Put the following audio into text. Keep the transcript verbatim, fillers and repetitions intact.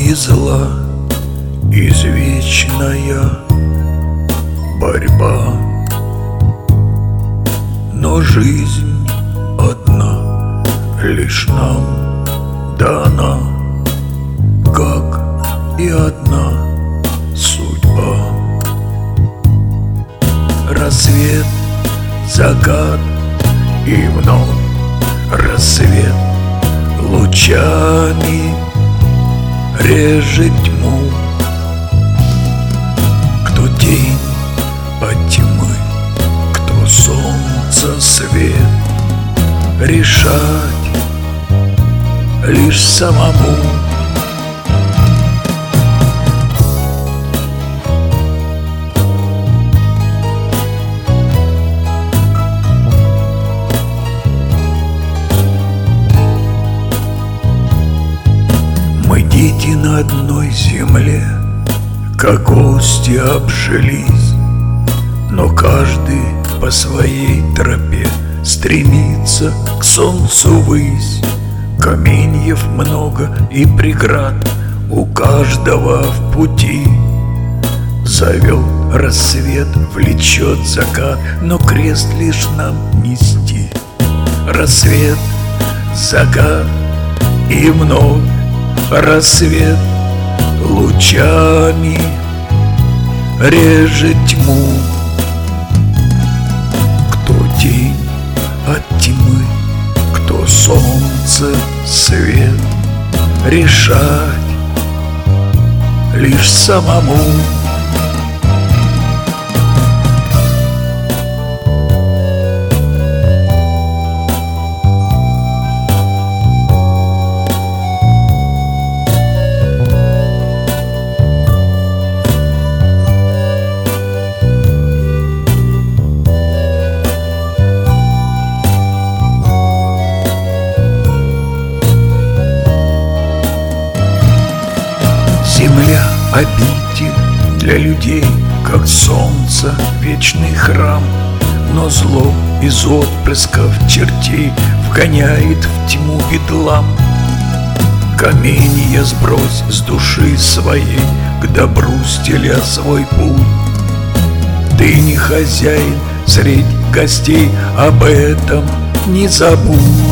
и зла, извечная борьба. Но жизнь одна лишь нам дана, как и одна судьба. Рассвет, закат и вновь рассвет лучами режет тьму. Кто тень от тьмы, кто солнца свет, решать лишь самому. Мы дети на одной земле, как гости обжились, но каждый по своей тропе стремится к солнцу ввысь. Каменьев много и преград у каждого в пути. Зовет рассвет, влечет закат, но крест лишь нам нести. Рассвет, закат и вновь рассвет лучами режет тьму. Кто тень от тьмы, кто солнце свет, решать лишь самому. Земля — обитель для людей, как солнце — вечный храм. Но зло из отпрысков чертей вгоняет в тьму бедлам. Каменья сбрось с души своей, к добру стеля свой путь. Ты не хозяин средь гостей, об этом не забудь.